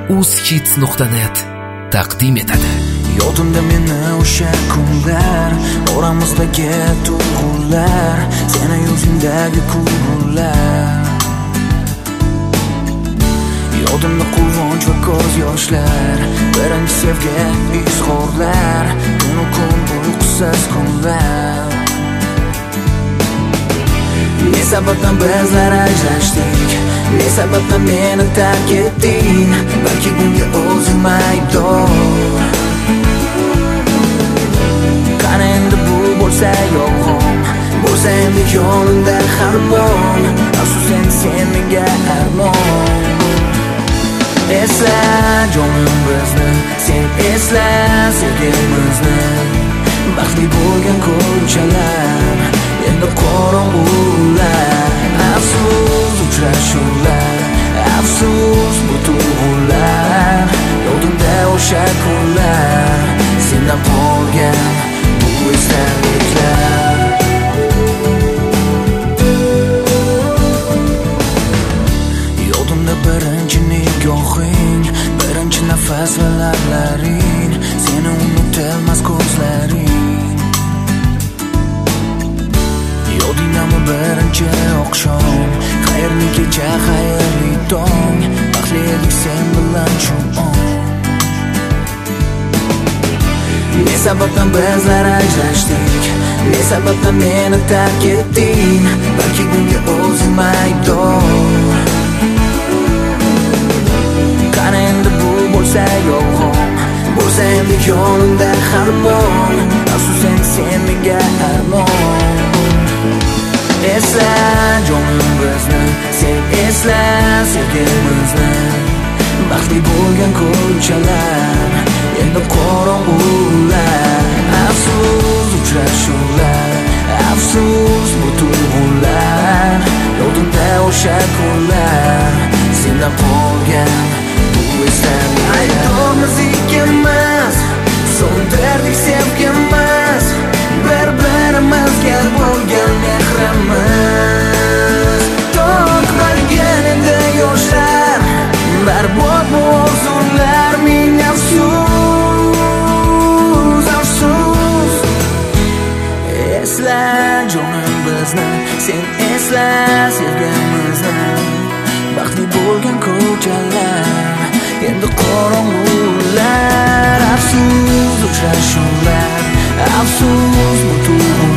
uzhits.net taqdim etadi. Yodimda meni o'sha kunlar, oramizdagi tuyg'ular, seni yuzingdagi kulgular. Yodimda quvonch va ko'z yoshlar, birinchi sevgi izhorlar, tunu kun uyqusiz kunlar. Ne sababdan bizlar ajrashdik, ne sababdan meni tark etding, balki bunga o'zim aybdor. Qani endi bu bo'lsa yolg'on, bo'lsa endi yonimda harmon, afsus endi sen menga armon. Esla jonim bizni, sen esla sevgimizni, baxtli bo'lgan ko'chalar, endi qorong'ular. Afsus uchrashuvlar, afsus bu tuyg'ular, yodimda o'sha kunlar, sendan qolgan bu esdaliklar. Yodimda birinchi nigohing, birinchi nafas va lablaring, seni unutilmas ko'zlaring. Yodingdami birinchi oqshom, xayrli kecha, xayrli tong, baxtli edik sen bilan shu on. Ne sababdan bizlar ajrashdik, ne sababdan meni tark etding, balki bunga o'zim aybdor. Qani endi bu bo'lsa yolg'on, bo'lsa endi yonimda harmon, afsus endi sen menga armon. Esla jonim bizni, sen esla sevgimizni, baxtli bo'lgan ko'chalar, endi qorong'ular. Afsus uchrashuvlar, afsus bu tuyg'ular, yodimda o'sha kunlar, sendan qolgan bu esdaliklar. Aybdormiz ikkalamiz, so'ndirdik sevgimiz, bir-birimizga bo'lgan mehrimiz. To'kilgan endi yoshlar, barbod bu orzular, ming afsus, afsus. Esla jonim bizni, sen esla sevgimizni, baxtli bo'lgan ko'chalar, endi qorong'ular. Afsus uchrashuvlar, afsus bu tuyg'ular,